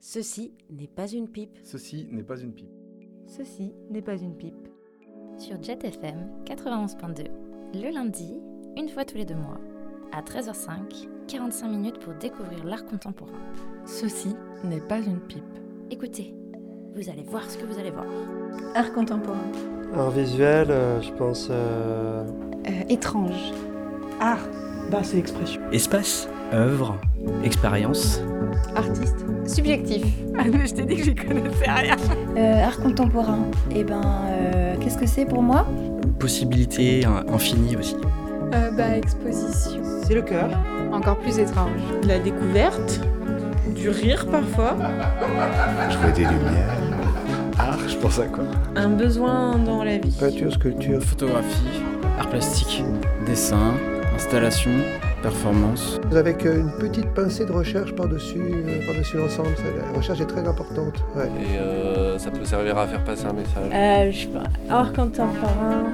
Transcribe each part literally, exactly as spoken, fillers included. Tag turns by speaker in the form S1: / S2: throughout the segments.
S1: Ceci n'est pas une pipe.
S2: Ceci n'est pas une pipe.
S3: Ceci n'est pas une pipe.
S4: Sur Jet F M quatre-vingt-onze point deux, le lundi, une fois tous les deux mois, à treize heures cinq, quarante-cinq minutes pour découvrir l'art contemporain.
S3: Ceci n'est pas une pipe.
S4: Écoutez, vous allez voir ce que vous allez voir.
S5: Art contemporain.
S6: Art visuel, euh, je pense... Euh...
S5: Euh, étrange.
S7: Art, bah c'est expression.
S8: Espace, œuvre, expérience.
S5: Artiste. Subjectif.
S3: Ah mais je t'ai dit que j'y connaissais rien.
S5: Euh, art contemporain. Eh ben, euh, qu'est-ce que c'est pour moi ?
S8: Possibilité infinie aussi.
S9: Euh, bah, exposition.
S7: C'est le cœur.
S5: Encore plus étrange.
S9: La découverte, du rire parfois.
S2: Je vois des lumières. Art, je pense à quoi ?
S9: Un besoin dans la vie.
S6: Peinture, sculpture.
S10: Photographie, art plastique, dessin, installation, performance.
S6: Avec une petite pincée de recherche par-dessus, euh, par-dessus l'ensemble. Ça, la recherche est très importante. Ouais.
S11: Et euh, ça peut servir à faire passer un message.
S9: Euh, je sais pas, art contemporain.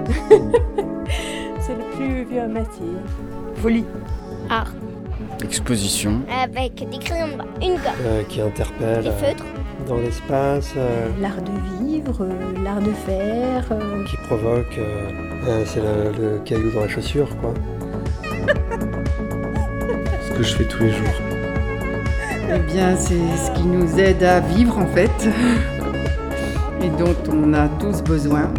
S9: C'est le plus vieux métier.
S7: Folie.
S12: Art.
S10: Exposition.
S12: Avec des crayons, une gomme.
S6: Euh, qui interpelle.
S12: Des feutres.
S6: Euh, dans l'espace. Euh,
S5: l'art de vivre, euh, l'art de faire. Euh...
S6: Qui provoque. Euh, euh, c'est le, le caillou dans la chaussure, quoi.
S2: Ce que je fais tous les jours.
S13: Eh bien, c'est ce qui nous aide à vivre, en fait, et dont on a tous besoin.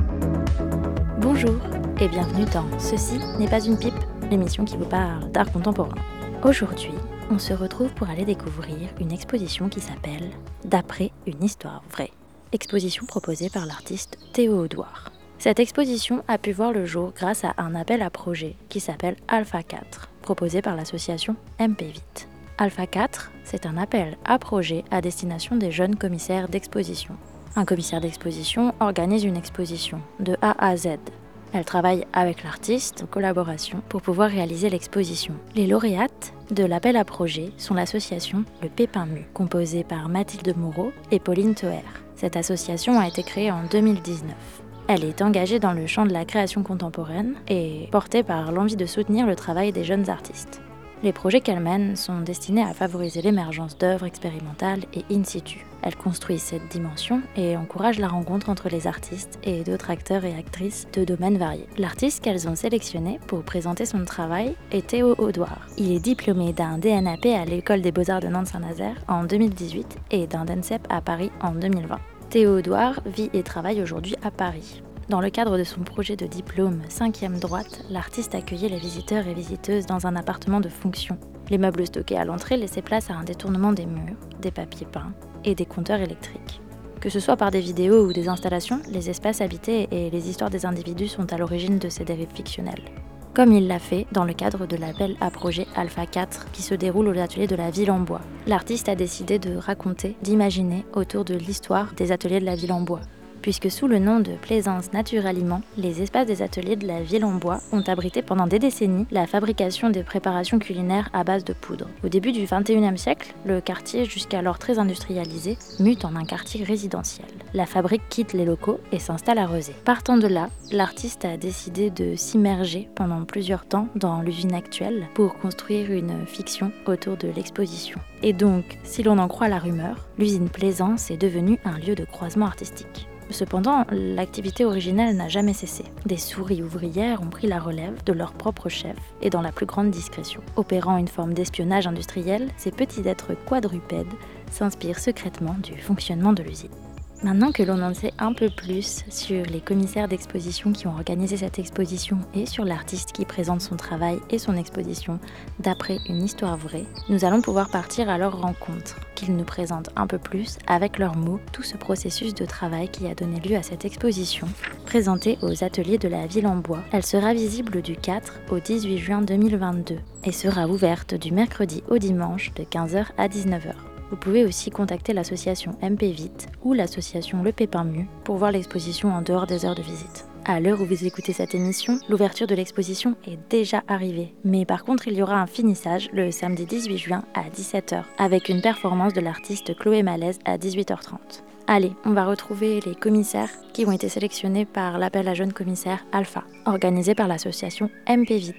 S4: Bonjour et bienvenue dans Ceci n'est pas une pipe, l'émission qui vous parle d'art contemporain. Aujourd'hui, on se retrouve pour aller découvrir une exposition qui s'appelle « D'après une histoire vraie ». Exposition proposée par l'artiste Théo Audouard. Cette exposition a pu voir le jour grâce à un appel à projet qui s'appelle Alpha quatre, proposé par l'association M P Vite. Alpha quatre, c'est un appel à projet à destination des jeunes commissaires d'exposition. Un commissaire d'exposition organise une exposition de A à Z. Elle travaille avec l'artiste en collaboration pour pouvoir réaliser l'exposition. Les lauréates de l'appel à projet sont l'association Le Pépin Mu, composée par Mathilde Moreau et Pauline Toer. Cette association a été créée en deux mille dix-neuf. Elle est engagée dans le champ de la création contemporaine et portée par l'envie de soutenir le travail des jeunes artistes. Les projets qu'elle mène sont destinés à favoriser l'émergence d'œuvres expérimentales et in situ. Elle construit cette dimension et encourage la rencontre entre les artistes et d'autres acteurs et actrices de domaines variés. L'artiste qu'elles ont sélectionné pour présenter son travail est Théo Audouard. Il est diplômé d'un D N A P à l'École des Beaux-Arts de Nantes-Saint-Nazaire en deux mille dix-huit et d'un D E N S E P à Paris en deux mille vingt. Théo Audouard vit et travaille aujourd'hui à Paris. Dans le cadre de son projet de diplôme cinquième droite, l'artiste accueillait les visiteurs et visiteuses dans un appartement de fonction. Les meubles stockés à l'entrée laissaient place à un détournement des murs, des papiers peints et des compteurs électriques. Que ce soit par des vidéos ou des installations, les espaces habités et les histoires des individus sont à l'origine de ces dérives fictionnelles. Comme il l'a fait dans le cadre de l'appel à projet Alpha quatre qui se déroule aux ateliers de la Ville en Bois. L'artiste a décidé de raconter, d'imaginer autour de l'histoire des ateliers de la Ville en Bois. Puisque sous le nom de Plaisance Nature Aliment, les espaces des ateliers de la Ville en Bois ont abrité pendant des décennies la fabrication des préparations culinaires à base de poudre. Au début du vingt et unième siècle, le quartier, jusqu'alors très industrialisé, mute en un quartier résidentiel. La fabrique quitte les locaux et s'installe à Rezé. Partant de là, l'artiste a décidé de s'immerger pendant plusieurs temps dans l'usine actuelle pour construire une fiction autour de l'exposition. Et donc, si l'on en croit la rumeur, l'usine Plaisance est devenue un lieu de croisement artistique. Cependant, l'activité originelle n'a jamais cessé. Des souris ouvrières ont pris la relève de leur propre chef et dans la plus grande discrétion. Opérant une forme d'espionnage industriel, ces petits êtres quadrupèdes s'inspirent secrètement du fonctionnement de l'usine. Maintenant que l'on en sait un peu plus sur les commissaires d'exposition qui ont organisé cette exposition et sur l'artiste qui présente son travail et son exposition d'après une histoire vraie, nous allons pouvoir partir à leur rencontre, qu'ils nous présentent un peu plus, avec leurs mots, tout ce processus de travail qui a donné lieu à cette exposition, présentée aux ateliers de la Ville en Bois. Elle sera visible du quatre au dix-huit juin deux mille vingt-deux et sera ouverte du mercredi au dimanche de quinze heures à dix-neuf heures. Vous pouvez aussi contacter l'association M P Vite ou l'association Le Pépin Mu pour voir l'exposition en dehors des heures de visite. À l'heure où vous écoutez cette émission, l'ouverture de l'exposition est déjà arrivée. Mais par contre, il y aura un finissage le samedi dix-huit juin à dix-sept heures avec une performance de l'artiste Chloé Malaise à dix-huit heures trente. Allez, on va retrouver les commissaires qui ont été sélectionnés par l'appel à jeunes commissaires Alpha, organisé par l'association M P Vite.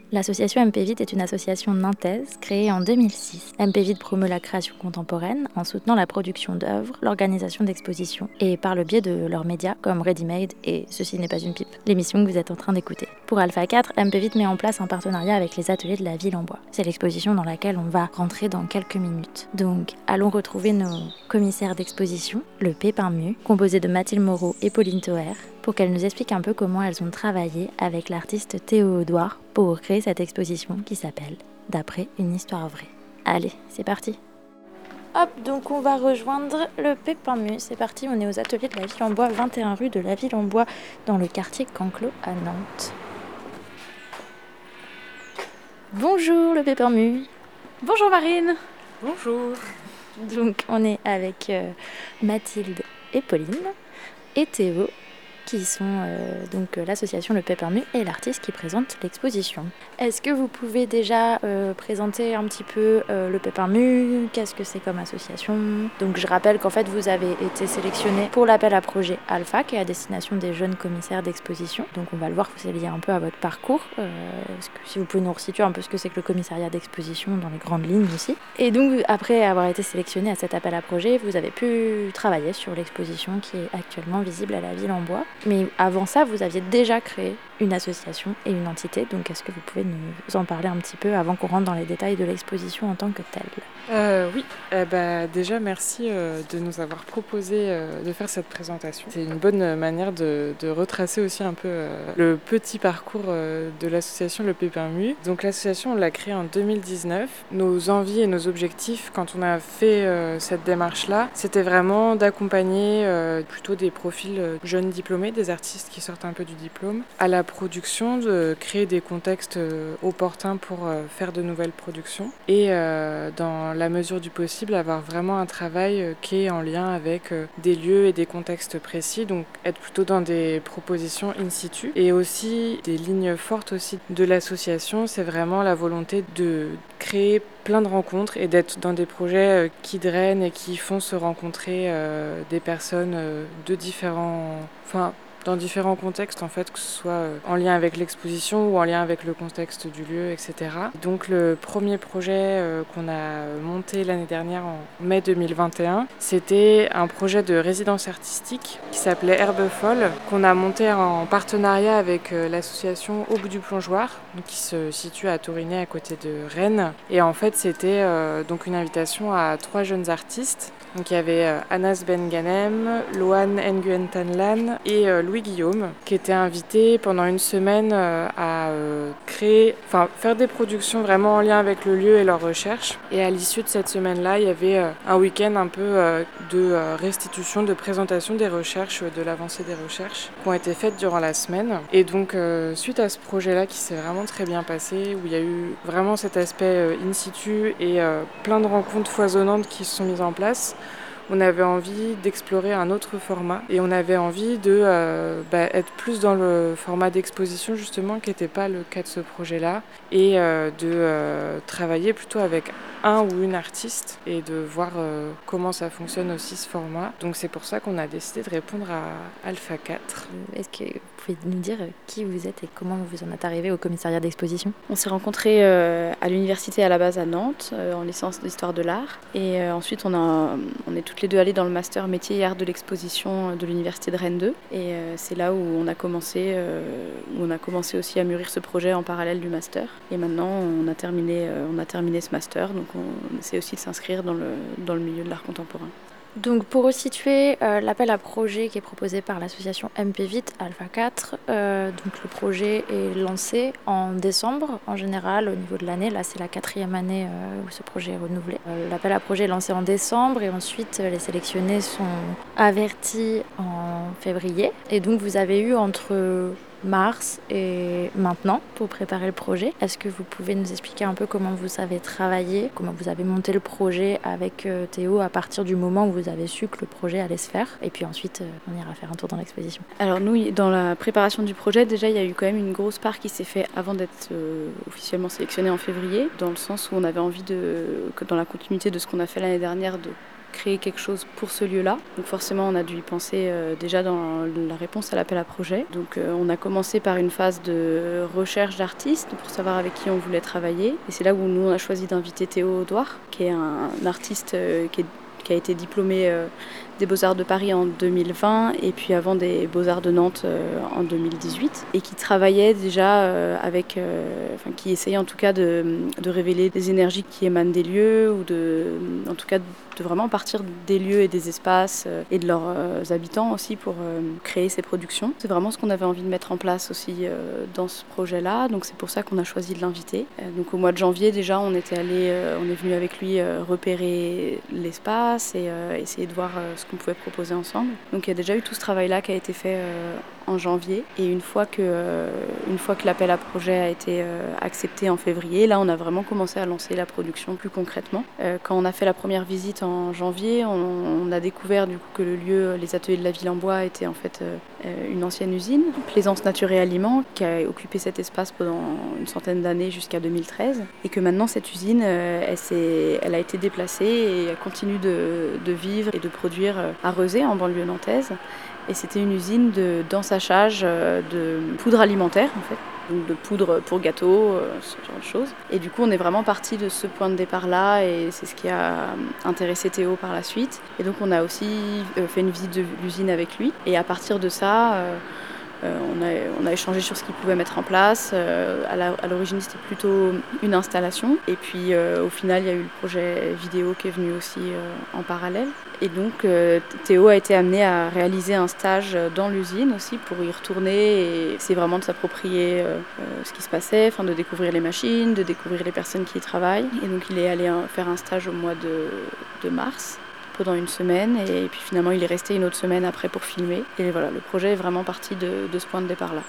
S4: L'association M P Vite est une association nantaise créée en deux mille six. M P Vite promeut la création contemporaine en soutenant la production d'œuvres, l'organisation d'expositions et par le biais de leurs médias comme Ready Made et Ceci n'est pas une pipe, l'émission que vous êtes en train d'écouter. Pour Alpha quatre, M P Vite met en place un partenariat avec les ateliers de la Ville en Bois. C'est l'exposition dans laquelle on va rentrer dans quelques minutes. Donc, allons retrouver nos commissaires d'exposition, le Pépin Mu, composé de Mathilde Moreau et Pauline Toer, pour qu'elles nous expliquent un peu comment elles ont travaillé avec l'artiste Théo Audouard pour créer cette exposition qui s'appelle « D'après une histoire vraie ». Allez, c'est parti. Hop, donc on va rejoindre le Pépin Mu. C'est parti, on est aux ateliers de la Ville en Bois, vingt et un rue de la Ville en Bois, dans le quartier Canclos à Nantes. Bonjour le Pépin Mu.
S3: Bonjour Marine.
S9: Bonjour.
S4: Donc on est avec euh, Mathilde et Pauline et Théo, qui sont euh, donc euh, l'association Le Pépin Mu et l'artiste qui présente l'exposition. Est-ce que vous pouvez déjà euh, présenter un petit peu euh, Le Pépin Mu, qu'est-ce que c'est comme association? Donc je rappelle qu'en fait vous avez été sélectionné pour l'appel à projet Alpha, qui est à destination des jeunes commissaires d'exposition. Donc on va le voir, c'est lié un peu à votre parcours. Euh, est-ce que, si vous pouvez nous resituer un peu ce que c'est que le commissariat d'exposition dans les grandes lignes aussi. Et donc après avoir été sélectionné à cet appel à projet, vous avez pu travailler sur l'exposition qui est actuellement visible à la Ville en Bois. Mais avant ça, vous aviez déjà créé une association et une entité, donc est-ce que vous pouvez nous en parler un petit peu avant qu'on rentre dans les détails de l'exposition en tant que telle?
S9: euh, Oui, eh ben, déjà merci euh, de nous avoir proposé euh, de faire cette présentation. C'est une bonne manière de, de retracer aussi un peu euh, le petit parcours euh, de l'association Le Pépin Mu. Donc l'association, on l'a créée en deux mille dix-neuf. Nos envies et nos objectifs, quand on a fait euh, cette démarche-là, c'était vraiment d'accompagner euh, plutôt des profils euh, jeunes diplômés, des artistes qui sortent un peu du diplôme, à la production, de créer des contextes euh, opportuns pour euh, faire de nouvelles productions et euh, dans la mesure du possible avoir vraiment un travail euh, qui est en lien avec euh, des lieux et des contextes précis, donc être plutôt dans des propositions in situ. Et aussi des lignes fortes aussi de l'association, c'est vraiment la volonté de créer plein de rencontres et d'être dans des projets qui drainent et qui font se rencontrer euh, des personnes euh, de différents... Enfin, dans différents contextes, en fait, que ce soit en lien avec l'exposition ou en lien avec le contexte du lieu, et cetera. Donc le premier projet euh, qu'on a monté l'année dernière en mai deux mille vingt et un, c'était un projet de résidence artistique qui s'appelait Herbe Folle, qu'on a monté en partenariat avec euh, l'association Aube du Plongeoir, qui se situe à Tournai à côté de Rennes. Et en fait, c'était euh, donc une invitation à trois jeunes artistes. Donc il y avait euh, Anas Ben Ghanem, Loan Nguyen Tan Lan et euh, Louis Guillaume, qui étaient invités pendant une semaine euh, à euh, créer, enfin faire des productions vraiment en lien avec le lieu et leurs recherches. Et à l'issue de cette semaine-là, il y avait euh, un week-end un peu euh, de euh, restitution, de présentation des recherches, de l'avancée des recherches qui ont été faites durant la semaine. Et donc euh, suite à ce projet-là qui s'est vraiment très bien passé, où il y a eu vraiment cet aspect euh, in situ et euh, plein de rencontres foisonnantes qui se sont mises en place, on avait envie d'explorer un autre format et on avait envie de euh, bah, être plus dans le format d'exposition justement, qui n'était pas le cas de ce projet-là, et euh, de euh, travailler plutôt avec un ou une artiste et de voir euh, comment ça fonctionne aussi ce format. Donc c'est pour ça qu'on a décidé de répondre à Alpha quatre.
S4: Est-ce que vous pouvez nous dire qui vous êtes et comment vous en êtes arrivé au commissariat d'exposition?
S14: On s'est rencontrés euh, à l'université à la base à Nantes, euh, en licence d'histoire de l'art, et euh, ensuite on, a, on est toutes les deux allées dans le master métier et art de l'exposition de l'université de Rennes deux, et euh, c'est là où on a commencé, euh, où on a commencé aussi à mûrir ce projet en parallèle du master. Et maintenant on a terminé, euh, on a terminé ce master, donc on essaie aussi de s'inscrire dans le, dans le milieu de l'art contemporain.
S4: Donc pour resituer euh, l'appel à projet qui est proposé par l'association M P Vite Alpha quatre, euh, donc le projet est lancé en décembre en général au niveau de l'année. Là c'est la quatrième année euh, où ce projet est renouvelé. Euh, l'appel à projet est lancé en décembre et ensuite euh, les sélectionnés sont avertis en février. Et donc vous avez eu entre mars et maintenant pour préparer le projet. Est-ce que vous pouvez nous expliquer un peu comment vous avez travaillé, comment vous avez monté le projet avec euh, Théo à partir du moment où vous avez su que le projet allait se faire, et puis ensuite euh, on ira faire un tour dans l'exposition.
S14: Alors nous, dans la préparation du projet, déjà il y a eu quand même une grosse part qui s'est fait avant d'être euh, officiellement sélectionné en février, dans le sens où on avait envie de, que dans la continuité de ce qu'on a fait l'année dernière, de créer quelque chose pour ce lieu-là. Donc forcément, on a dû y penser euh, déjà dans la réponse à l'appel à projet. Donc euh, on a commencé par une phase de recherche d'artistes pour savoir avec qui on voulait travailler. Et c'est là où nous, on a choisi d'inviter Théo Audouard, qui est un, un artiste euh, qui, est, qui a été diplômé euh, des Beaux-Arts de Paris en deux mille vingt et puis avant des Beaux-Arts de Nantes euh, en deux mille dix-huit et qui travaillait déjà euh, avec, euh, enfin qui essayait en tout cas de, de révéler des énergies qui émanent des lieux ou de, en tout cas de vraiment partir des lieux et des espaces euh, et de leurs euh, habitants aussi pour euh, créer ces productions. C'est vraiment ce qu'on avait envie de mettre en place aussi euh, dans ce projet-là, donc c'est pour ça qu'on a choisi de l'inviter. Euh, donc au mois de janvier déjà, on était allé, euh, on est venu avec lui euh, repérer l'espace et euh, essayer de voir euh, ce qu'on pouvait proposer ensemble. Donc il y a déjà eu tout ce travail-là qui a été fait euh, en janvier. Et une fois que, euh, une fois que l'appel à projet a été euh, accepté en février, là on a vraiment commencé à lancer la production plus concrètement. Euh, quand on a fait la première visite en janvier, on, on a découvert du coup que le lieu, les ateliers de la Ville en Bois, était en fait euh, une ancienne usine, Plaisance Nature et Aliments, qui a occupé cet espace pendant une centaine d'années jusqu'à deux mille treize. Et que maintenant cette usine, euh, elle, s'est, elle a été déplacée et elle continue de, de vivre et de produire à Rezé, en banlieue nantaise. Et c'était une usine de, d'ensachage de poudre alimentaire, en fait. Donc de poudre pour gâteaux, ce genre de choses. Et du coup, on est vraiment parti de ce point de départ-là et c'est ce qui a intéressé Théo par la suite. Et donc, on a aussi fait une visite de l'usine avec lui. Et à partir de ça, Euh, on, a, on a échangé sur ce qu'il pouvait mettre en place. Euh, à, la, à l'origine, c'était plutôt une installation. Et puis, euh, au final, il y a eu le projet vidéo qui est venu aussi euh, en parallèle. Et donc, euh, Théo a été amené à réaliser un stage dans l'usine aussi pour y retourner. Et c'est vraiment de s'approprier euh, ce qui se passait, enfin, de découvrir les machines, de découvrir les personnes qui y travaillent. Et donc, il est allé faire un stage au mois de, de mars. Pendant une semaine et puis finalement il est resté une autre semaine après pour filmer et voilà, le projet est vraiment parti de, de ce point de départ là.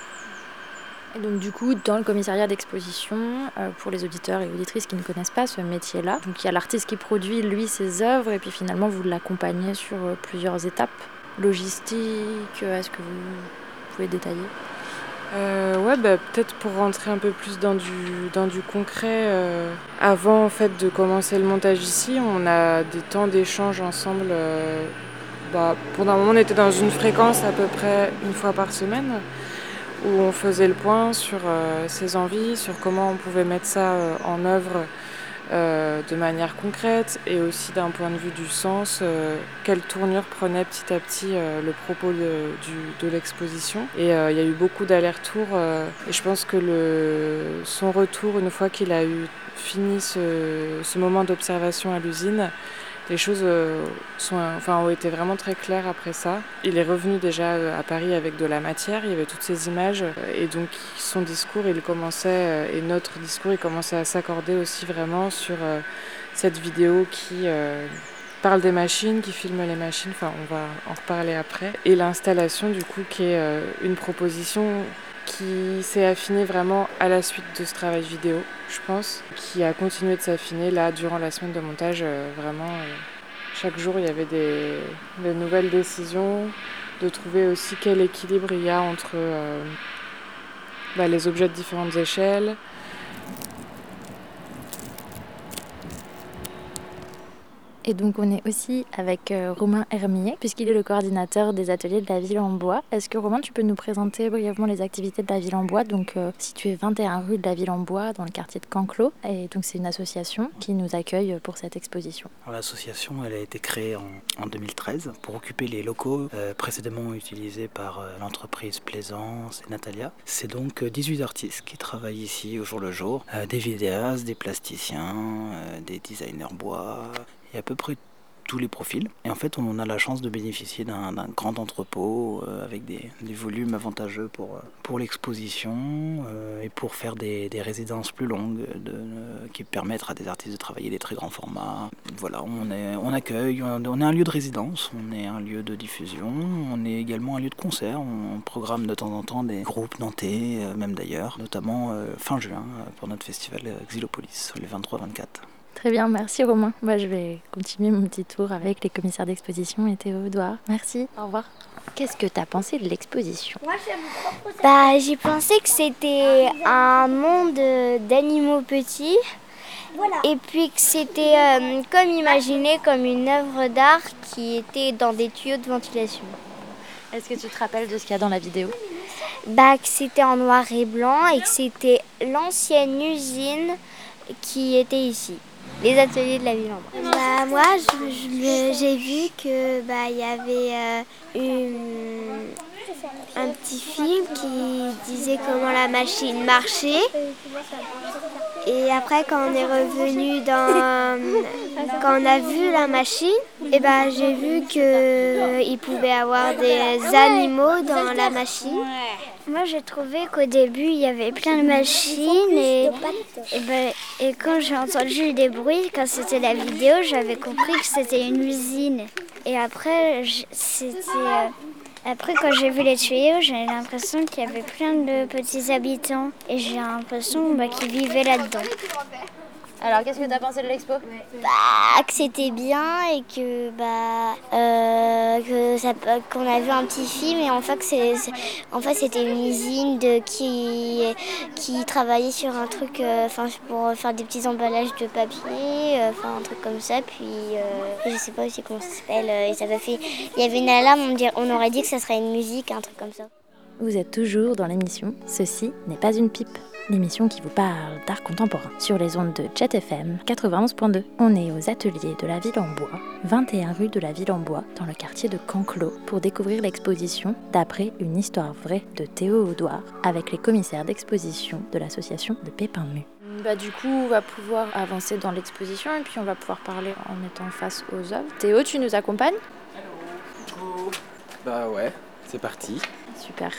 S4: Et donc du coup dans le commissariat d'exposition, euh, pour les auditeurs et auditrices qui ne connaissent pas ce métier là, donc il y a l'artiste qui produit lui ses œuvres et puis finalement vous l'accompagnez sur euh, plusieurs étapes. Logistique, est-ce que vous pouvez détailler ?
S9: Euh, ouais, bah, peut-être pour rentrer un peu plus dans du, dans du concret. Euh, avant en fait, de commencer le montage ici, on a des temps d'échange ensemble. Euh, bah, pendant un moment, on était dans une fréquence à peu près une fois par semaine où on faisait le point sur euh, ses envies, sur comment on pouvait mettre ça euh, en œuvre euh, de manière concrète et aussi d'un point de vue du sens, euh, quelle tournure prenait petit à petit euh, le propos de, du, de l'exposition. Et euh, il y a eu beaucoup d'allers-retours euh, et je pense que le, son retour, une fois qu'il a eu fini ce, ce moment d'observation à l'usine, les choses euh, sont, enfin, ont été vraiment très claires après ça. Il est revenu déjà à Paris avec de la matière, il y avait toutes ces images et donc son discours, il commençait, et notre discours, il commençait à s'accorder aussi vraiment sur euh, cette vidéo qui euh, parle des machines, qui filme les machines, enfin on va en reparler après. Et l'installation du coup qui est euh, une proposition qui s'est affinée vraiment à la suite de ce travail vidéo, je pense, qui a continué de s'affiner là durant la semaine de montage. Euh, vraiment, euh, chaque jour il y avait des, des nouvelles décisions, de trouver aussi quel équilibre il y a entre euh, bah, les objets de différentes échelles.
S4: Et donc on est aussi avec euh, Romain Hermier, puisqu'il est le coordinateur des ateliers de la Ville en Bois. Est-ce que Romain, tu peux nous présenter brièvement les activités de la Ville en Bois, donc euh, située vingt et un rue de la Ville en Bois, dans le quartier de Canclos. Et donc c'est une association qui nous accueille pour cette exposition.
S8: Alors, l'association, elle a été créée en, en deux mille treize pour occuper les locaux euh, précédemment utilisés par euh, l'entreprise Plaisance et Natalia. C'est donc euh, dix-huit artistes qui travaillent ici au jour le jour, euh, des vidéastes, des plasticiens, euh, des designers bois. Et à peu près tous les profils. Et en fait, on a la chance de bénéficier d'un, d'un grand entrepôt euh, avec des, des volumes avantageux pour, pour l'exposition euh, et pour faire des, des résidences plus longues de, euh, qui permettent à des artistes de travailler des très grands formats. Voilà, on, est, on accueille, on est un lieu de résidence, on est un lieu de diffusion, on est également un lieu de concert. On programme de temps en temps des groupes nantais, euh, même d'ailleurs, notamment euh, fin juin pour notre festival Xylopolis, les vingt-trois vingt-quatre.
S4: Très bien, merci Romain. Moi, je vais continuer mon petit tour avec les commissaires d'exposition et Théo Audouard. Merci, au revoir. Qu'est-ce que tu as pensé de l'exposition ?
S12: Bah, j'ai pensé que c'était un monde d'animaux petits Et puis que c'était euh, comme imaginé comme une œuvre d'art qui était dans des tuyaux de ventilation.
S4: Est-ce que tu te rappelles de ce qu'il y a dans la vidéo?
S12: Bah, que c'était en noir et blanc et que c'était l'ancienne usine qui était ici. Les ateliers de la ville en bois. Bah, moi, je, je, j'ai vu que bah, y avait euh, une, un petit film qui disait comment la machine marchait. Et après, quand on est revenu dans, quand on a vu la machine, et bah, j'ai vu qu'il pouvait y avoir des animaux dans la machine. Moi, j'ai trouvé qu'au début, il y avait plein de machines et, et, ben, et quand j'ai entendu des bruits, quand c'était la vidéo, j'avais compris que c'était une usine. Et après, c'était, euh, après quand j'ai vu les tuyaux, j'ai l'impression qu'il y avait plein de petits habitants et j'ai l'impression bah, qu'ils vivaient là-dedans.
S4: Alors, qu'est-ce que tu as pensé de l'expo?
S12: Bah, que c'était bien et que bah euh, que ça, qu'on a vu un petit film et en fait que c'est, c'est en fait c'était une usine de qui qui travaillait sur un truc enfin euh, pour faire des petits emballages de papier, enfin euh, un truc comme ça. Puis euh, je sais pas aussi comment ça s'appelle. Euh, et ça m'a fait, il y avait une alarme, on, dirait, on aurait dit que ça serait une musique, un truc comme ça.
S4: Vous êtes toujours dans l'émission Ceci n'est pas une pipe, l'émission qui vous parle d'art contemporain sur les ondes de Jet F M quatre-vingt-onze point deux. On est aux ateliers de la Ville en Bois, vingt et un rue de la Ville en Bois, dans le quartier de Canclos, pour découvrir l'exposition D'après une histoire vraie de Théo Audouard, avec les commissaires d'exposition de l'association de Pépin Mu. Bah, du coup, on va pouvoir avancer dans l'exposition et puis on va pouvoir parler en étant face aux œuvres. Théo, tu nous accompagnes?
S10: Allô. Bah ouais, c'est parti.
S4: Super.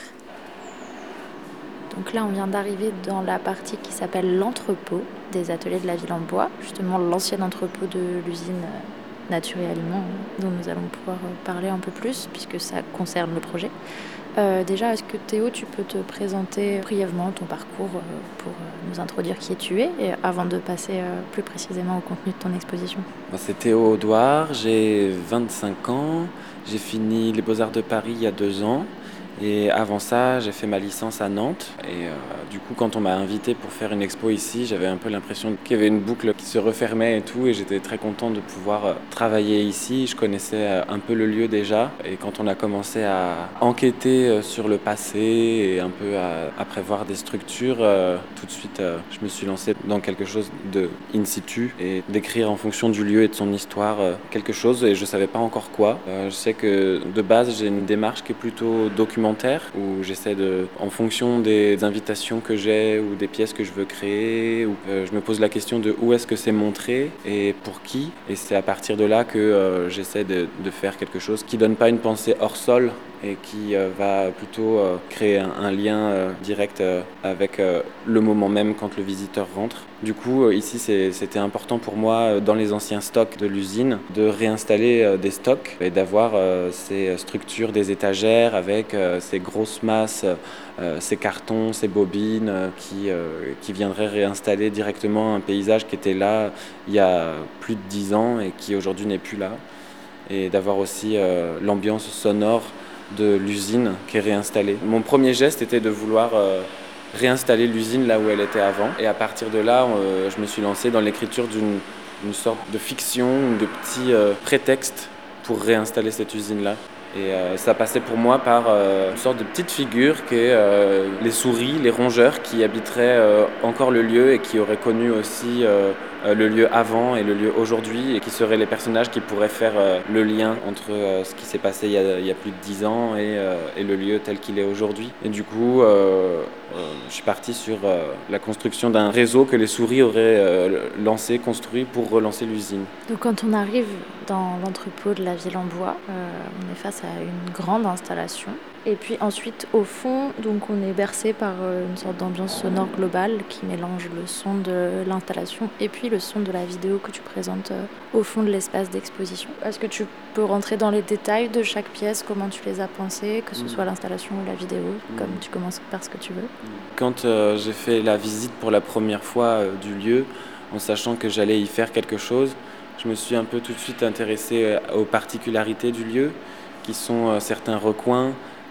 S4: Donc là, on vient d'arriver dans la partie qui s'appelle l'entrepôt des ateliers de la Ville en Bois, justement l'ancien entrepôt de l'usine Nature et Aliments, dont nous allons pouvoir parler un peu plus, puisque ça concerne le projet. Euh, déjà, est-ce que Théo, tu peux te présenter brièvement ton parcours pour nous introduire qui tu es, et avant de passer plus précisément au contenu de ton exposition?
S11: C'est Théo Audouard, j'ai vingt-cinq ans, j'ai fini les Beaux-Arts de Paris il y a deux ans. Et avant ça, j'ai fait ma licence à Nantes. Et euh, du coup, quand on m'a invité pour faire une expo ici, j'avais un peu l'impression qu'il y avait une boucle qui se refermait et tout. Et j'étais très content de pouvoir euh, travailler ici. Je connaissais euh, un peu le lieu déjà. Et quand on a commencé à enquêter euh, sur le passé et un peu à, à prévoir des structures, euh, tout de suite, euh, je me suis lancé dans quelque chose de in situ et d'écrire en fonction du lieu et de son histoire euh, quelque chose. Et je ne savais pas encore quoi. Euh, je sais que de base, j'ai une démarche qui est plutôt documentaire, où j'essaie de, en fonction des invitations que j'ai ou des pièces que je veux créer, où, euh, je me pose la question de où est-ce que c'est montré et pour qui. Et c'est à partir de là que euh, j'essaie de, de faire quelque chose qui donne pas une pensée hors sol et qui euh, va plutôt euh, créer un, un lien euh, direct euh, avec euh, le moment même quand le visiteur rentre. Du coup, euh, ici, c'est, c'était important pour moi, euh, dans les anciens stocks de l'usine, de réinstaller euh, des stocks et d'avoir euh, ces structures des étagères avec euh, ces grosses masses, euh, ces cartons, ces bobines euh, qui, euh, qui viendraient réinstaller directement un paysage qui était là il y a plus de dix ans et qui aujourd'hui n'est plus là. Et d'avoir aussi euh, l'ambiance sonore de l'usine qui est réinstallée. Mon premier geste était de vouloir euh, réinstaller l'usine là où elle était avant. Et à partir de là, euh, je me suis lancé dans l'écriture d'une une sorte de fiction, de petits euh, prétextes pour réinstaller cette usine-là. Et euh, ça passait pour moi par euh, une sorte de petite figure qui est euh, les souris, les rongeurs qui habiteraient euh, encore le lieu et qui auraient connu aussi euh, euh, le lieu avant et le lieu aujourd'hui et qui seraient les personnages qui pourraient faire euh, le lien entre euh, ce qui s'est passé il y, a, il y a plus de dix ans et, euh, et le lieu tel qu'il est aujourd'hui. Et du coup, euh, euh, je suis parti sur euh, la construction d'un réseau que les souris auraient euh, lancé, construit pour relancer l'usine.
S4: Donc quand on arrive dans l'entrepôt de la Ville en Bois, euh, on est face à une grande installation. Et puis ensuite, au fond, donc on est bercé par une sorte d'ambiance sonore globale qui mélange le son de l'installation et puis le son de la vidéo que tu présentes au fond de l'espace d'exposition. Est-ce que tu peux rentrer dans les détails de chaque pièce, comment tu les as pensées, que ce soit l'installation ou la vidéo, comme tu commences par ce que tu veux?
S11: Quand euh, j'ai fait la visite pour la première fois euh, du lieu, en sachant que j'allais y faire quelque chose, je me suis un peu tout de suite intéressé aux particularités du lieu, qui sont euh, certains recoins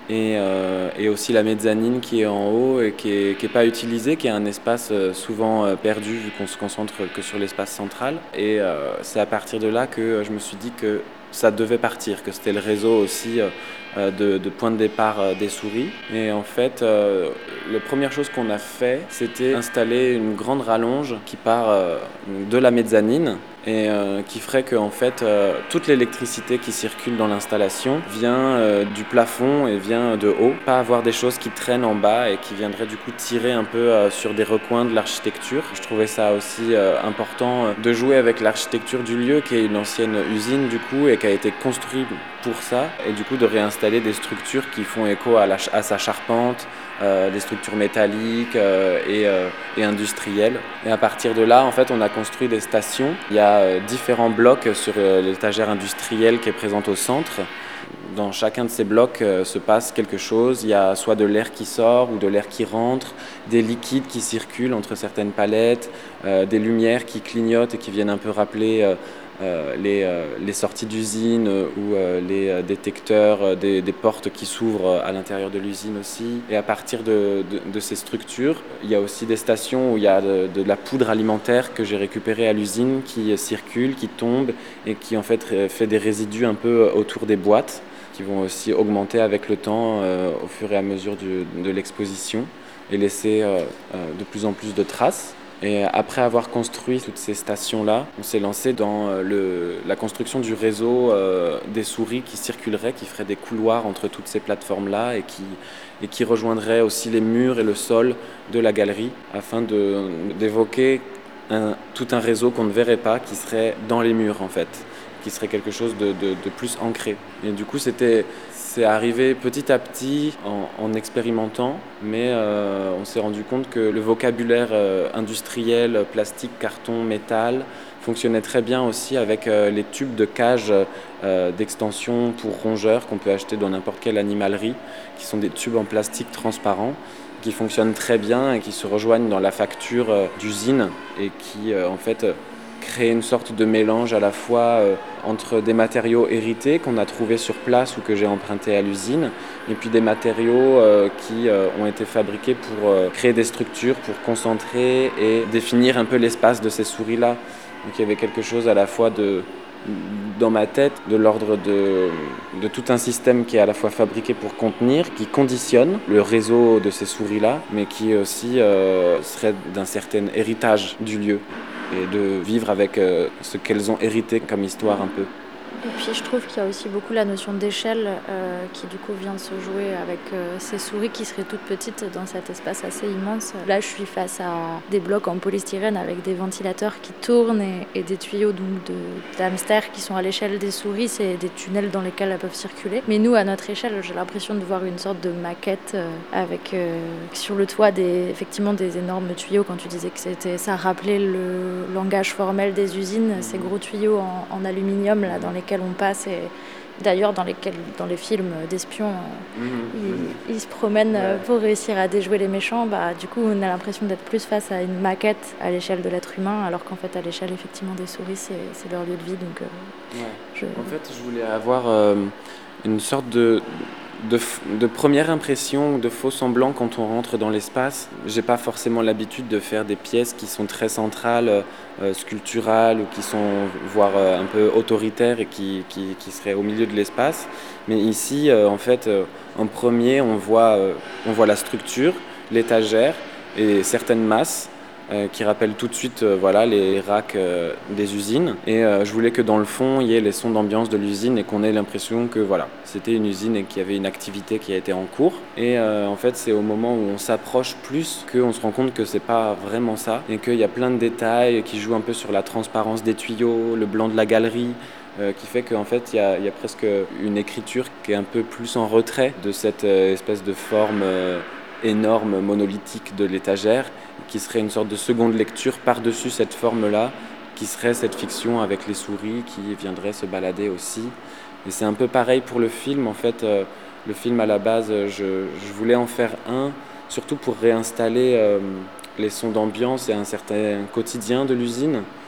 S11: et, euh, et aussi la mezzanine qui est en haut et qui n'est qui est pas utilisée, qui est un espace euh, souvent euh, perdu vu qu'on se concentre que sur l'espace central. Et euh, c'est à partir de là que euh, je me suis dit que ça devait partir, que c'était le réseau aussi euh, de, de point de départ euh, des souris. Et en fait, euh, la première chose qu'on a fait, c'était installer une grande rallonge qui part euh, de la mezzanine et euh, qui ferait que en fait, euh, toute l'électricité qui circule dans l'installation vient euh, du plafond et vient de haut. Pas avoir des choses qui traînent en bas et qui viendraient du coup tirer un peu euh, sur des recoins de l'architecture. Je trouvais ça aussi euh, important euh, de jouer avec l'architecture du lieu qui est une ancienne usine du coup et qui a été construite pour ça, et du coup de réinstaller des structures qui font écho à, la, à sa charpente, euh, des structures métalliques euh, et, euh, et industrielles. Et à partir de là, en fait, on a construit des stations. Il y a euh, différents blocs sur euh, l'étagère industrielle qui est présente au centre. Dans chacun de ces blocs euh, se passe quelque chose. Il y a soit de l'air qui sort ou de l'air qui rentre, des liquides qui circulent entre certaines palettes, euh, des lumières qui clignotent et qui viennent un peu rappeler euh, Euh, les, euh, les sorties d'usine euh, ou euh, les euh, détecteurs euh, des, des portes qui s'ouvrent à l'intérieur de l'usine aussi. Et à partir de, de, de ces structures, il y a aussi des stations où il y a de, de la poudre alimentaire que j'ai récupérée à l'usine qui circule, qui tombe et qui en fait fait des résidus un peu autour des boîtes qui vont aussi augmenter avec le temps euh, au fur et à mesure du, de l'exposition et laisser euh, euh, de plus en plus de traces. Et après avoir construit toutes ces stations-là, on s'est lancé dans le, la construction du réseau euh, des souris qui circuleraient, qui ferait des couloirs entre toutes ces plateformes-là et qui, et qui rejoindraient aussi les murs et le sol de la galerie afin de, d'évoquer un, tout un réseau qu'on ne verrait pas, qui serait dans les murs en fait, qui serait quelque chose de, de, de plus ancré. Et du coup, c'était... C'est arrivé petit à petit en, en expérimentant, mais euh, on s'est rendu compte que le vocabulaire euh, industriel, plastique, carton, métal, fonctionnait très bien aussi avec euh, les tubes de cage euh, d'extension pour rongeurs qu'on peut acheter dans n'importe quelle animalerie, qui sont des tubes en plastique transparent, qui fonctionnent très bien et qui se rejoignent dans la facture euh, d'usine et qui euh, en fait créer une sorte de mélange à la fois euh, entre des matériaux hérités qu'on a trouvés sur place ou que j'ai empruntés à l'usine et puis des matériaux euh, qui euh, ont été fabriqués pour euh, créer des structures, pour concentrer et définir un peu l'espace de ces souris-là. Donc il y avait quelque chose à la fois de, dans ma tête de l'ordre de, de tout un système qui est à la fois fabriqué pour contenir, qui conditionne le réseau de ces souris-là, mais qui aussi euh, serait d'un certain héritage du lieu et de vivre avec euh, ce qu'elles ont hérité comme histoire un peu.
S4: Et puis je trouve qu'il y a aussi beaucoup la notion d'échelle euh, qui du coup vient de se jouer avec euh, ces souris qui seraient toutes petites dans cet espace assez immense. Là je suis face à des blocs en polystyrène avec des ventilateurs qui tournent et, et des tuyaux donc, de, d'hamsters qui sont à l'échelle des souris, c'est des tunnels dans lesquels elles peuvent circuler. Mais nous à notre échelle j'ai l'impression de voir une sorte de maquette euh, avec euh, sur le toit des, effectivement des énormes tuyaux. Quand tu disais que c'était, ça rappelait le langage formel des usines, ces gros tuyaux en, en aluminium là, dans lesquels on passe et d'ailleurs dans, lesquels, dans les films d'espions mmh, ils, ils se promènent ouais. pour réussir à déjouer les méchants. Bah, du coup on a l'impression d'être plus face à une maquette à l'échelle de l'être humain alors qu'en fait à l'échelle effectivement des souris c'est, c'est leur lieu de vie donc, euh,
S11: ouais.
S4: je...
S11: En fait je voulais avoir euh, une sorte de De, de première impression, de faux semblant quand on rentre dans l'espace. J'ai pas forcément l'habitude de faire des pièces qui sont très centrales, euh, sculpturales ou qui sont voire euh, un peu autoritaires et qui, qui, qui seraient au milieu de l'espace. Mais ici, euh, en fait, euh, en premier, on voit, euh, on voit la structure, l'étagère et certaines masses. Euh, qui rappellent tout de suite euh, voilà, les racks euh, des usines. Et euh, je voulais que dans le fond, il y ait les sons d'ambiance de l'usine et qu'on ait l'impression que voilà, c'était une usine et qu'il y avait une activité qui a été en cours. Et euh, en fait, c'est au moment où on s'approche plus qu'on se rend compte que c'est pas vraiment ça et qu'il y a plein de détails qui jouent un peu sur la transparence des tuyaux, le blanc de la galerie, Euh, qui fait qu'en fait, il y a, y a presque une écriture qui est un peu plus en retrait de cette euh, espèce de forme euh, énorme, monolithique de l'étagère, qui serait une sorte de seconde lecture par-dessus cette forme-là, qui serait cette fiction avec les souris qui viendraient se balader aussi. Et c'est un peu pareil pour le film. En fait, euh, le film, à la base, je, je voulais en faire un, surtout pour réinstaller euh, les sons d'ambiance et un certain quotidien de l'usine,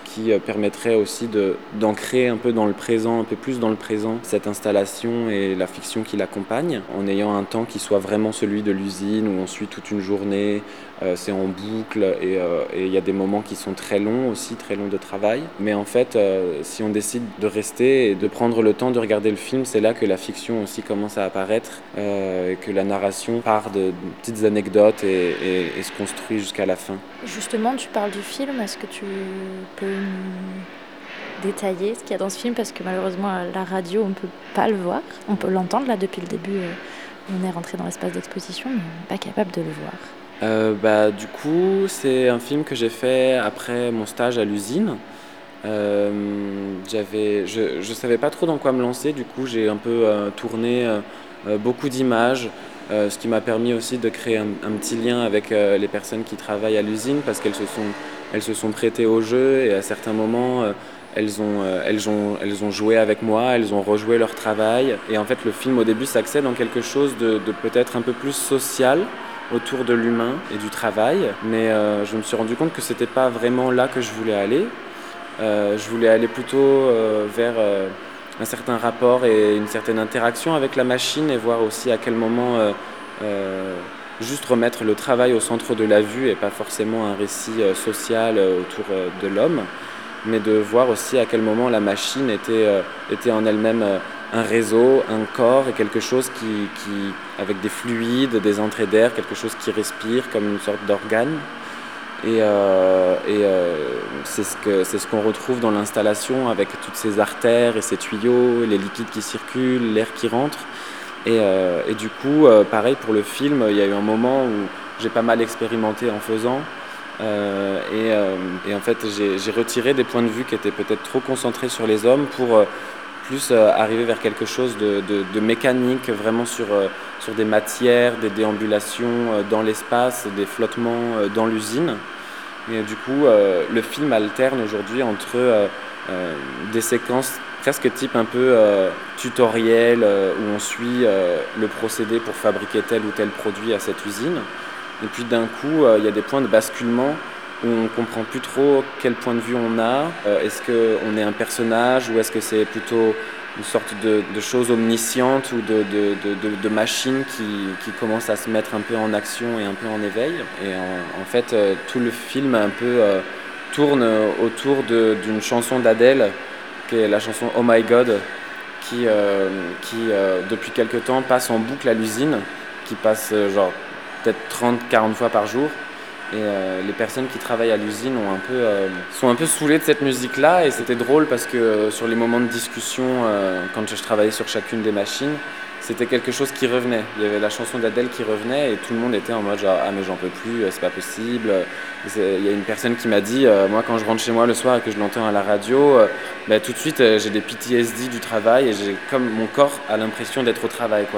S11: qui permettrait aussi de, d'ancrer un peu dans le présent, un peu plus dans le présent, cette installation et la fiction qui l'accompagne, en ayant un temps qui soit vraiment celui de l'usine, où on suit toute une journée, euh, c'est en boucle, et euh, et il y a des moments qui sont très longs aussi, très longs de travail. Mais en fait, euh, si on décide de rester et de prendre le temps de regarder le film, c'est là que la fiction aussi commence à apparaître, euh, et que la narration part de, de petites anecdotes et, et, et se construit jusqu'à la fin.
S4: Justement, tu parles du film, est-ce que tu peux nous détailler ce qu'il y a dans ce film? Parce que malheureusement, à la radio, on ne peut pas le voir. On peut l'entendre là depuis le début. euh, On est rentré dans l'espace d'exposition, mais on n'est pas capable de le voir.
S11: Euh, bah, du coup, c'est un film que j'ai fait après mon stage à l'usine. Euh, j'avais, je ne savais pas trop dans quoi me lancer, du coup j'ai un peu euh, tourné euh, beaucoup d'images, euh, ce qui m'a permis aussi de créer un, un petit lien avec euh, les personnes qui travaillent à l'usine, parce qu'elles se sont, elles se sont prêtées au jeu, et à certains moments euh, elles, ont, euh, elles, ont, elles ont joué avec moi, elles ont rejoué leur travail, et en fait le film au début s'accède dans quelque chose de, de peut-être un peu plus social, autour de l'humain et du travail, mais euh, je me suis rendu compte que c'était pas vraiment là que je voulais aller. Euh, je voulais aller plutôt euh, vers euh, un certain rapport et une certaine interaction avec la machine, et voir aussi à quel moment euh, euh, juste remettre le travail au centre de la vue, et pas forcément un récit euh, social euh, autour euh, de l'homme, mais de voir aussi à quel moment la machine était, euh, était en elle-même euh, un réseau, un corps, et quelque chose qui, qui, avec des fluides, des entrées d'air, quelque chose qui respire comme une sorte d'organe. Et, euh, et euh, c'est ce que, c'est ce qu'on retrouve dans l'installation, avec toutes ces artères et ces tuyaux, les liquides qui circulent, l'air qui rentre. Et, euh, et du coup, euh, pareil pour le film, il y a eu un moment où j'ai pas mal expérimenté en faisant. Euh, et, euh, et en fait, j'ai, j'ai retiré des points de vue qui étaient peut-être trop concentrés sur les hommes pour euh, plus euh, arriver vers quelque chose de, de, de mécanique, vraiment sur, euh, sur des matières, des déambulations euh, dans l'espace, des flottements euh, dans l'usine. Et du coup, euh, le film alterne aujourd'hui entre euh, euh, des séquences presque type un peu euh, tutoriel, euh, où on suit euh, le procédé pour fabriquer tel ou tel produit à cette usine. Et puis d'un coup, euh, il y a des points de basculement où on ne comprend plus trop quel point de vue on a. Euh, est-ce qu'on est un personnage, ou est-ce que c'est plutôt une sorte de, de chose omnisciente, ou de, de, de, de, de machine qui, qui commence à se mettre un peu en action et un peu en éveil. Et en, en fait, euh, tout le film un peu euh, tourne autour de, d'une chanson d'Adèle, qui est la chanson Oh My God, qui, euh, qui euh, depuis quelque temps passe en boucle à l'usine, qui passe euh, genre peut-être trente à quarante fois par jour. Et euh, les personnes qui travaillent à l'usine ont un peu, euh, sont un peu saoulées de cette musique-là, et c'était drôle parce que euh, sur les moments de discussion, euh, quand je travaillais sur chacune des machines, c'était quelque chose qui revenait. Il y avait la chanson d'Adèle qui revenait, et tout le monde était en mode genre « Ah mais j'en peux plus, c'est pas possible ». Il y a une personne qui m'a dit euh, « Moi quand je rentre chez moi le soir et que je l'entends à la radio, euh, bah, tout de suite euh, j'ai des P T S D du travail, et j'ai comme mon corps a l'impression d'être au travail, quoi ».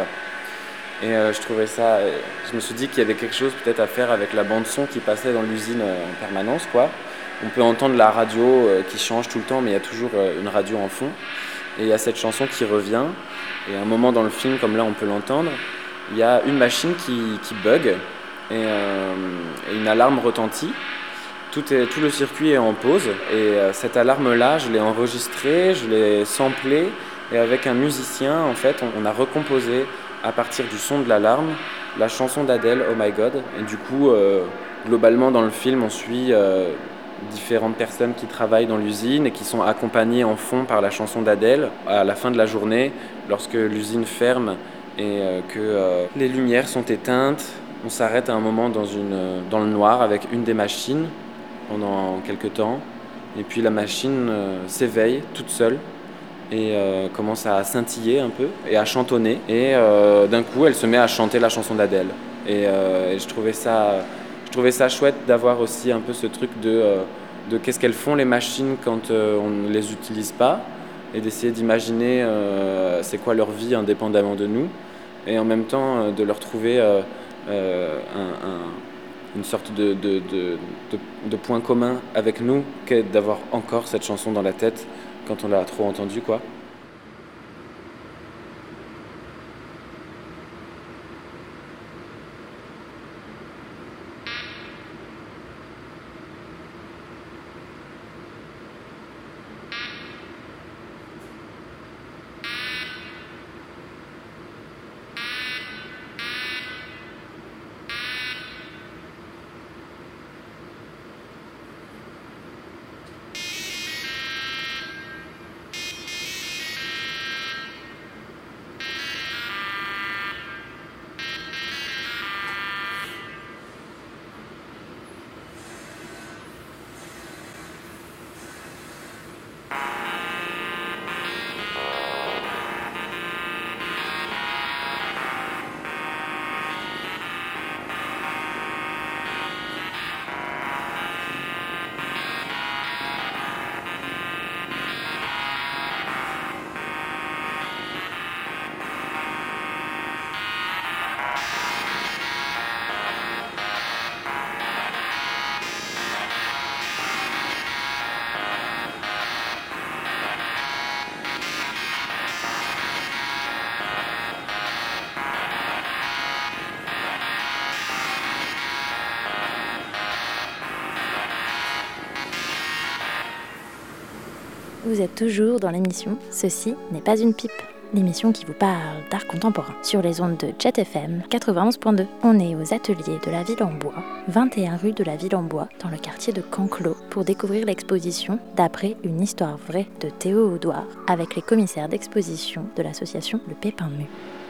S11: Et euh, je trouvais ça, euh, je me suis dit qu'il y avait quelque chose peut-être à faire avec la bande son qui passait dans l'usine euh, en permanence, quoi. On peut entendre la radio euh, qui change tout le temps, mais il y a toujours euh, une radio en fond. Et il y a cette chanson qui revient. Et à un moment dans le film, comme là on peut l'entendre, il y a une machine qui, qui bug, et, euh, et une alarme retentit. Tout, est, tout le circuit est en pause, et euh, cette alarme-là, je l'ai enregistrée, je l'ai samplée, et avec un musicien, en fait, on, on a recomposé à partir du son de l'alarme, la chanson d'Adèle, Oh My God. Et du coup, euh, globalement dans le film, on suit euh, différentes personnes qui travaillent dans l'usine et qui sont accompagnées en fond par la chanson d'Adèle. À la fin de la journée, lorsque l'usine ferme et euh, que euh, les lumières sont éteintes, on s'arrête à un moment dans, une, dans le noir avec une des machines pendant quelques temps. Et puis la machine euh, s'éveille toute seule et euh, commence à scintiller un peu et à chantonner, et euh, d'un coup elle se met à chanter la chanson d'Adèle, et, euh, et je trouvais ça je trouvais ça chouette d'avoir aussi un peu ce truc de, euh, de qu'est-ce qu'elles font les machines quand euh, on ne les utilise pas, et d'essayer d'imaginer euh, c'est quoi leur vie indépendamment de nous, et en même temps euh, de leur trouver euh, euh, un, un, une sorte de, de, de, de, de point commun avec nous, qu'est d'avoir encore cette chanson dans la tête quand on l'a trop entendu, quoi.
S4: Vous êtes toujours dans l'émission « Ceci n'est pas une pipe », l'émission qui vous parle d'art contemporain sur les ondes de Jet F M quatre-vingt-onze point deux. On est aux ateliers de la Ville en Bois, vingt et un rue de la Ville en Bois, dans le quartier de Canclos, pour découvrir l'exposition D'après une histoire vraie de Théo Audouard, avec les commissaires d'exposition de l'association Le Pépin Mu.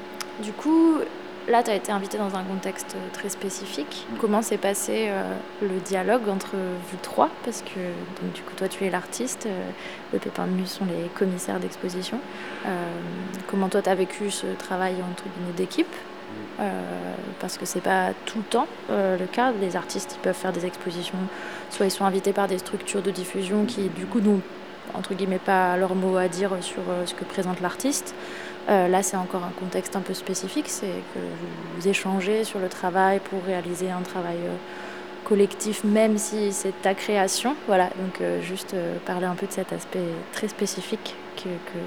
S4: Du coup, là, tu as été invité dans un contexte très spécifique. Comment s'est passé euh, le dialogue entre vous trois? Parce que donc, du coup, toi, tu es l'artiste, euh, le Pépin Mu sont les commissaires d'exposition. Euh, comment toi, tu as vécu ce travail entre guillemets d'équipe? euh, Parce que c'est pas tout le temps euh, le cas. Les artistes, ils peuvent faire des expositions, soit ils sont invités par des structures de diffusion qui, du coup, n'ont entre guillemets pas leur mot à dire sur euh, ce que présente l'artiste. Euh, là, c'est encore un contexte un peu spécifique, c'est que vous échangez sur le travail pour réaliser un travail euh, collectif, même si c'est ta création. Voilà, donc euh, juste euh, parler un peu de cet aspect très spécifique que, que,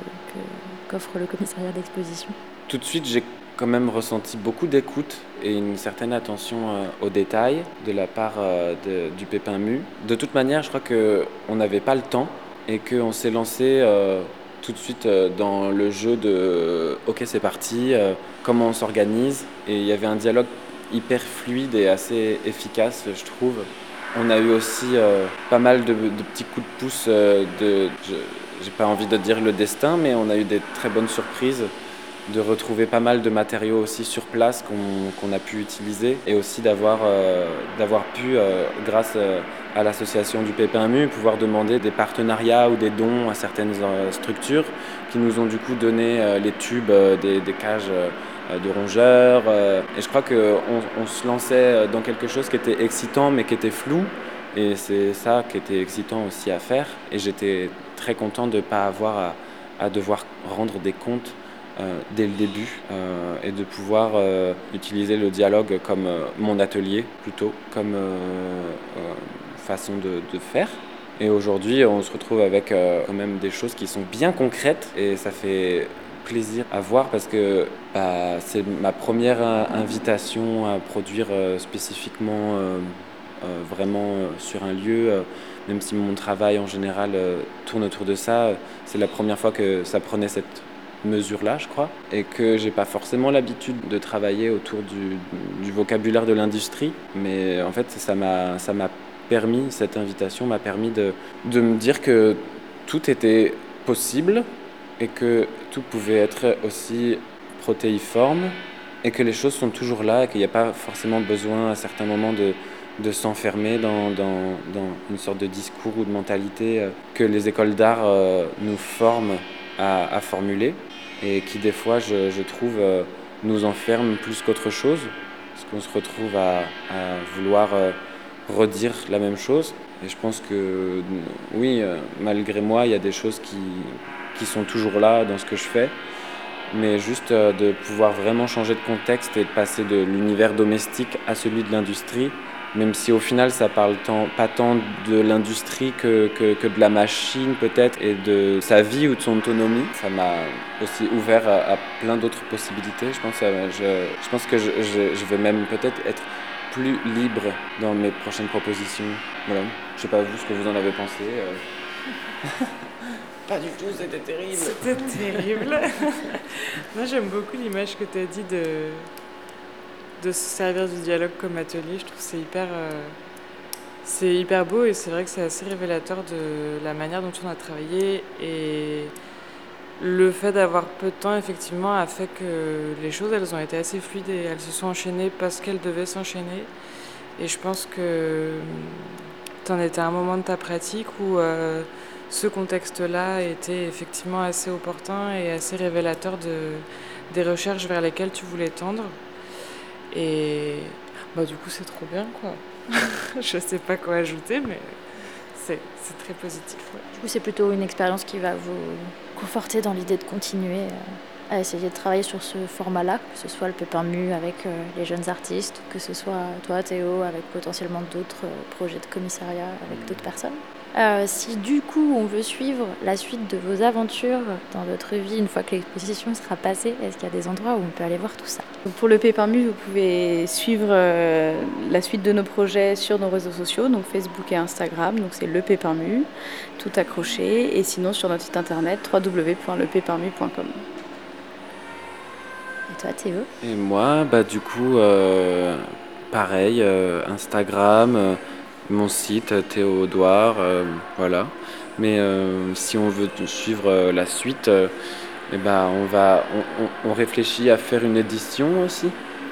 S4: que, qu'offre le commissariat d'exposition.
S11: Tout de suite, j'ai quand même ressenti beaucoup d'écoute et une certaine attention euh, aux détails de la part euh, de, du Pépin Mu. De toute manière, je crois qu'on n'avait pas le temps et qu'on s'est lancé euh, tout de suite euh, dans le jeu de euh, « ok, c'est parti, euh, comment on s'organise ?» Et il y avait un dialogue hyper fluide et assez efficace, je trouve. On a eu aussi euh, pas mal de, de petits coups de pouce, euh, de, je, j'ai pas envie de dire le destin, mais on a eu des très bonnes surprises de retrouver pas mal de matériaux aussi sur place qu'on, qu'on a pu utiliser et aussi d'avoir, euh, d'avoir pu, euh, grâce euh, à l'association du Pépin Mu, pouvoir demander des partenariats ou des dons à certaines euh, structures qui nous ont du coup donné euh, les tubes euh, des, des cages euh, de rongeurs. Euh, et je crois qu'on on se lançait dans quelque chose qui était excitant mais qui était flou. Et c'est ça qui était excitant aussi à faire. Et j'étais très content de ne pas avoir à, à devoir rendre des comptes Euh, dès le début euh, et de pouvoir euh, utiliser le dialogue comme euh, mon atelier plutôt comme euh, euh, façon de, de faire. Et aujourd'hui on se retrouve avec euh, quand même des choses qui sont bien concrètes et ça fait plaisir à voir parce que bah, c'est ma première invitation à produire euh, spécifiquement euh, euh, vraiment euh, sur un lieu euh, même si mon travail en général euh, tourne autour de ça, c'est la première fois que ça prenait cette mesure-là, je crois, et que j'ai pas forcément l'habitude de travailler autour du, du vocabulaire de l'industrie, mais en fait ça m'a, ça m'a permis, cette invitation m'a permis de, de me dire que tout était possible et que tout pouvait être aussi protéiforme et que les choses sont toujours là et qu'il n'y a pas forcément besoin à certains moments de, de s'enfermer dans, dans, dans une sorte de discours ou de mentalité que les écoles d'art euh, nous forment à, à formuler. Et qui des fois, je, je trouve, euh, nous enferme plus qu'autre chose, parce qu'on se retrouve à, à vouloir euh, redire la même chose. Et je pense que, oui, euh, malgré moi, il y a des choses qui, qui sont toujours là dans ce que je fais, mais juste euh, de pouvoir vraiment changer de contexte et de passer de l'univers domestique à celui de l'industrie, même si au final ça parle tant, pas tant de l'industrie que, que, que de la machine peut-être et de sa vie ou de son autonomie. Ça m'a aussi ouvert à, à plein d'autres possibilités. Je pense, à, je, je pense que je, je, je vais même peut-être être plus libre dans mes prochaines propositions. Voilà. Je sais pas vous ce que vous en avez pensé. Euh... Pas du tout, c'était terrible.
S9: C'était terrible. Moi j'aime beaucoup l'image que tu as dit de... de se servir du dialogue comme atelier. Je trouve que c'est hyper, euh, c'est hyper beau et c'est vrai que c'est assez révélateur de la manière dont on a travaillé et le fait d'avoir peu de temps effectivement a fait que les choses elles ont été assez fluides et elles se sont enchaînées parce qu'elles devaient s'enchaîner et je pense que tu en étais à un moment de ta pratique où euh, ce contexte-là était effectivement assez opportun et assez révélateur de, des recherches vers lesquelles tu voulais tendre. Et bah, du coup, c'est trop bien, quoi. Je sais pas quoi ajouter, mais c'est, c'est très positif. Ouais.
S4: Du coup, c'est plutôt une expérience qui va vous conforter dans l'idée de continuer à essayer de travailler sur ce format-là, que ce soit le Pépin Mu avec euh, les jeunes artistes, que ce soit toi, Théo, avec potentiellement d'autres euh, projets de commissariat avec d'autres personnes. Euh, si du coup on veut suivre la suite de vos aventures dans votre vie une fois que l'exposition sera passée, est-ce qu'il y a des endroits où on peut aller voir tout ça ?
S14: Donc pour le Pépinmu, vous pouvez suivre euh, la suite de nos projets sur nos réseaux sociaux, donc Facebook et Instagram, donc c'est le Pépinmu, tout accroché, et sinon sur notre site internet w w w point le pépinmu point com.
S4: Et toi Théo ?
S11: Et moi, bah du coup, euh, pareil, euh, Instagram, euh, mon site Théo Audouard, euh, voilà. Mais euh, si on veut suivre euh, la suite, euh, eh ben, on, va, on, on, on réfléchit à faire une édition aussi,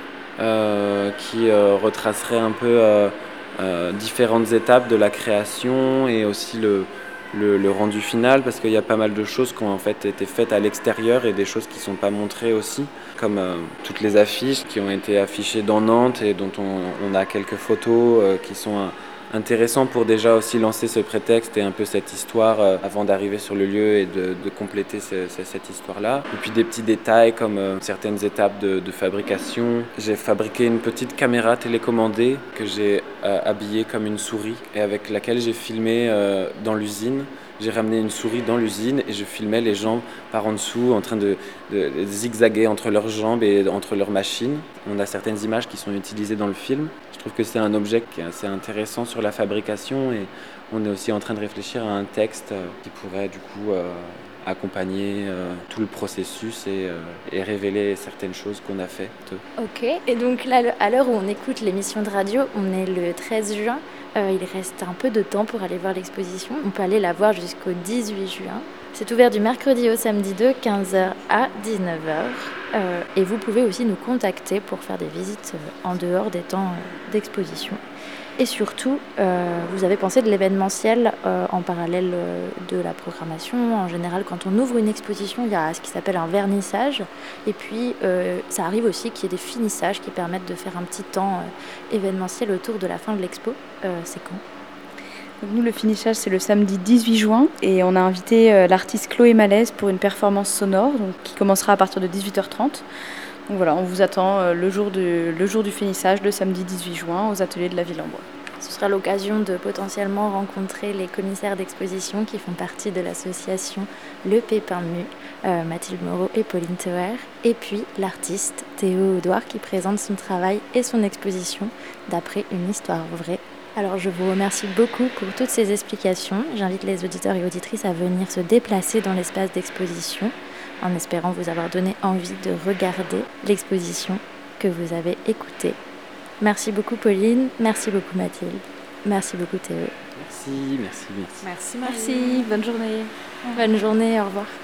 S11: euh, qui euh, retracerait un peu euh, euh, différentes étapes de la création et aussi le, le, le rendu final, parce qu'il y a pas mal de choses qui ont en fait été faites à l'extérieur et des choses qui ne sont pas montrées aussi, comme euh, toutes les affiches qui ont été affichées dans Nantes et dont on, on a quelques photos euh, qui sont euh, intéressantes pour déjà aussi lancer ce prétexte et un peu cette histoire euh, avant d'arriver sur le lieu et de, de compléter ce, ce, cette histoire-là. Et puis des petits détails comme euh, certaines étapes de, de fabrication. J'ai fabriqué une petite caméra télécommandée que j'ai euh, habillée comme une souris et avec laquelle j'ai filmé euh, dans l'usine. J'ai ramené une souris dans l'usine et je filmais les gens par en dessous en train de, de, de zigzaguer entre leurs jambes et entre leurs machines. On a certaines images qui sont utilisées dans le film. Je trouve que c'est un objet qui est assez intéressant sur la fabrication et on est aussi en train de réfléchir à un texte qui pourrait du coup euh, accompagner euh, tout le processus et, euh, et révéler certaines choses qu'on a faites.
S4: Ok, et donc là, à l'heure où on écoute l'émission de radio, on est le treize juin. Euh, il reste un peu de temps pour aller voir l'exposition. On peut aller la voir jusqu'au dix-huit juin. C'est ouvert du mercredi au samedi de quinze heures à dix-neuf heures. Euh, et vous pouvez aussi nous contacter pour faire des visites euh, en dehors des temps euh, d'exposition. Et surtout, euh, vous avez pensé de l'événementiel euh, en parallèle euh, de la programmation. En général, quand on ouvre une exposition, il y a ce qui s'appelle un vernissage. Et puis, euh, ça arrive aussi qu'il y ait des finissages qui permettent de faire un petit temps euh, événementiel autour de la fin de l'expo. Euh, c'est quand ?
S14: Donc nous, le finissage, c'est le samedi dix-huit juin. Et on a invité euh, l'artiste Chloé Malaise pour une performance sonore donc, qui commencera à partir de dix-huit heures trente. Donc voilà, on vous attend euh, le, jour de, le jour du finissage, le samedi dix-huit juin, aux ateliers de la Ville-en-Bois.
S4: Ce sera l'occasion de potentiellement rencontrer les commissaires d'exposition qui font partie de l'association Le Pépinmu, euh, Mathilde Moreau et Pauline Théoer, et puis l'artiste Théo Audouard qui présente son travail et son exposition d'après une histoire vraie. Alors je vous remercie beaucoup pour toutes ces explications. J'invite les auditeurs et auditrices à venir se déplacer dans l'espace d'exposition en espérant vous avoir donné envie de regarder l'exposition que vous avez écoutée. Merci beaucoup Pauline, merci beaucoup Mathilde, merci beaucoup Théo.
S11: Merci, merci, merci.
S14: Merci, merci, bonne journée.
S4: Bonne journée, au revoir.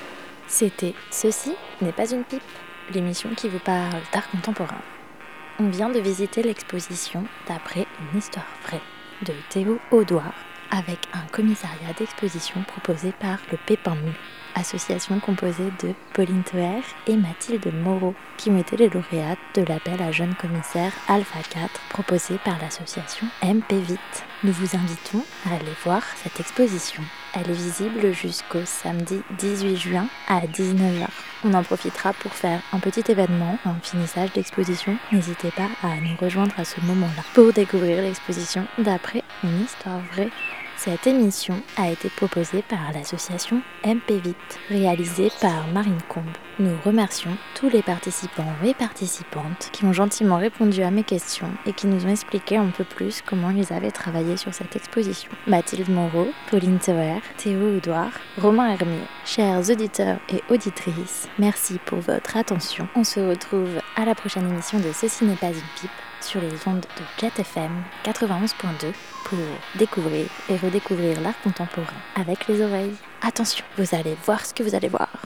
S4: C'était Ceci n'est pas une pipe, l'émission qui vous parle d'art contemporain. On vient de visiter l'exposition d'après une histoire vraie de Théo Audouard avec un commissariat d'exposition proposé par le Pépinmu, association composée de Pauline Théoer et Mathilde Moreau, qui ont été les lauréates de l'appel à jeunes commissaires Alpha quatre proposé par l'association M P Vite. Nous vous invitons à aller voir cette exposition. Elle est visible jusqu'au samedi dix-huit juin à dix-neuf heures. On en profitera pour faire un petit événement, un finissage d'exposition. N'hésitez pas à nous rejoindre à ce moment-là pour découvrir l'exposition d'après une histoire vraie. Cette émission a été proposée par l'association M P Vite, réalisée par Marine Combe. Nous remercions tous les participants et participantes qui ont gentiment répondu à mes questions et qui nous ont expliqué un peu plus comment ils avaient travaillé sur cette exposition. Mathilde Moreau, Pauline Théoer, Théo Audouard, Romain Hermier, chers auditeurs et auditrices, merci pour votre attention. On se retrouve à la prochaine émission de Ceci n'est pas une pipe sur les ondes de Jet F M quatre-vingt-onze point deux pour découvrir et redécouvrir l'art contemporain avec les oreilles. Attention, vous allez voir ce que vous allez voir.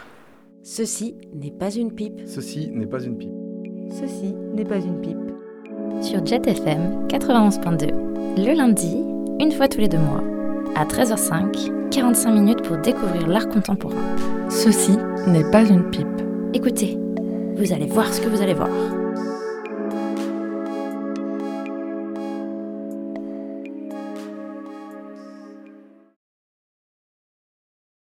S1: Ceci n'est pas une pipe.
S15: Ceci n'est pas une pipe.
S3: Ceci n'est pas une pipe.
S4: Sur Jet F M quatre-vingt-onze point deux, le lundi, une fois tous les deux mois, à treize heures cinq, quarante-cinq minutes pour découvrir l'art contemporain.
S3: Ceci n'est pas une pipe.
S4: Écoutez, vous allez voir ce que vous allez voir.